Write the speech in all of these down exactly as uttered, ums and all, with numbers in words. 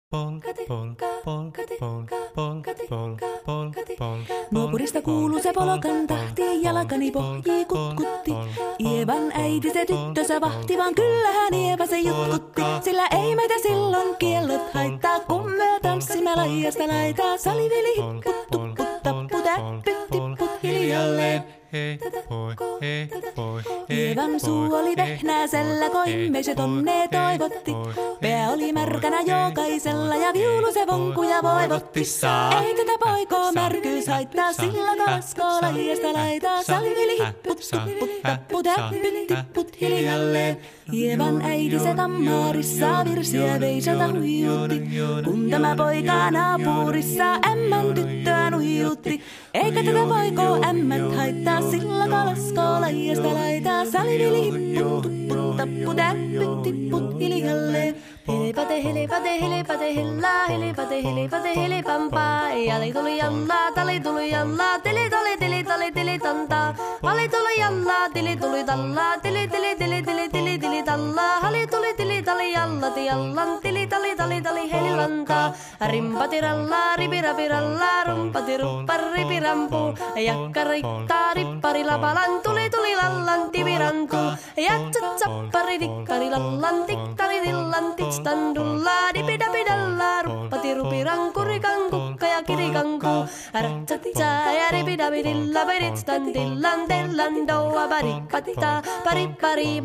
Nuopurista kuuluu se polokan tahti, jalkani pohjii kutkutti. Ievan äiti se tyttönsä vahti, vaan kyllähän Ieva se jutkutti. Sillä ei meitä silloin kiellot haittaa, kun me tanssimme laijasta laitaa. Salivili hipput, tupput, tapput, äppyt, tipput hiljalleen. Hei poi, hei poi, Ievan suu oli vehnäisellä, koimmeiset onnea toivotti. Pää oli märkänä jokaisella ja viulu se vonkuja voivotti. Ei tätä poikoo märkyys haittaa, sillä kaskoo lajiasta laitaa. Salivili hipput, tupput, tapput, äppyt, tipput hiljalleen. Ievan äiti se tammaarissa virsiä veisalta huijutti. Kun tämä poika naapurissa ämmän tyttöä nuijutti. Eikä tätä poikoo ämmät haittaa, sillä kalaskoo lajiasta laitaa. Salivili hipput, tupput, tapput, äppyt, tipput hiljalleen. Helipate, helipate, helipate, hellaa, helipate, helipate, helipampaa. Jali tuli jallaa, tali tuli jallaa, tili tuli, tili tuli, tili tantaa. Hali tuli jallaa, tili tuli tallaa, tili tili, tili tili, tili tili tallaa. Hali tuli, tili tali jallati jallan, tili tali, tali tali, helilantaa. Rimpati rallaa, ripirapi rallaa, rumpati ruppar, ripirampu. Jakka riittaa, rippari lapalan, tuli tuli lallan, tivirantu. Jatsat sappari, tikkari lallan, tiktari tillan, tiks. Standulla dipidapidalla ruppati rupiranku rikanku ja kirikanku ratsatsa ja ripidapidilla peditstandillan dellandou abaripatta paripari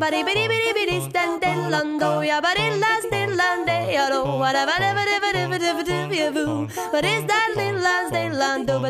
baribiribiribidistandellando ja barillastillande ja lo vadavadavadavadavadavadavu badistandillandellando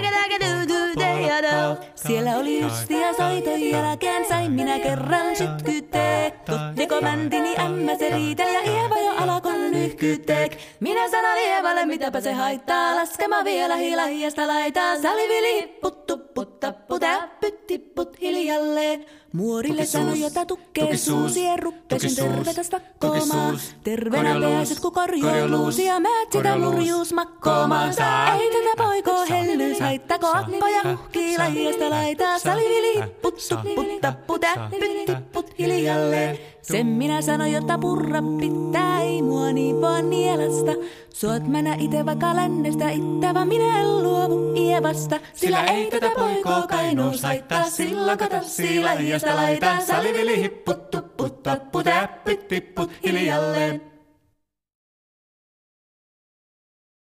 badakadakadakadudu. Siellä oli justia soitojen jälkeen, sain minä kerran sytkyteek. Tuttiko mäntini ämmä se riitel ja Ieva jo alakon nyhkyteek. Minä sanon Ievalle, mitäpä se haittaa, laskema vielä hilahiasta laitaa. Salivili hipput, tupput, tapput, äppyt, tipput hiljalleen. Muorille sanoi, jota tukkee suusien ruppesin tervetä stakkomaan. Terveenä pääset, kun korjoo luusia, määt sitä murjuus makkoomaan. Ei tätä poikoo hellyys haittako, akkoja huhkii lajiasta laitaa. Salivili hipput, tupput, tapput, äppyt, tipput hiljalleen. Sen minä sanoin, jotta purra pitää, ei mua niin vaan nielasta. Suot mänä ite vaikka lännestä ittävä, minä en luovu Ievasta. Sillä ei tätä poikoo kainous haittaa, sillä katassi lajiasta laitaa. Salivili hipput, tupput, tapput, äppyt, tipput hiljalleen.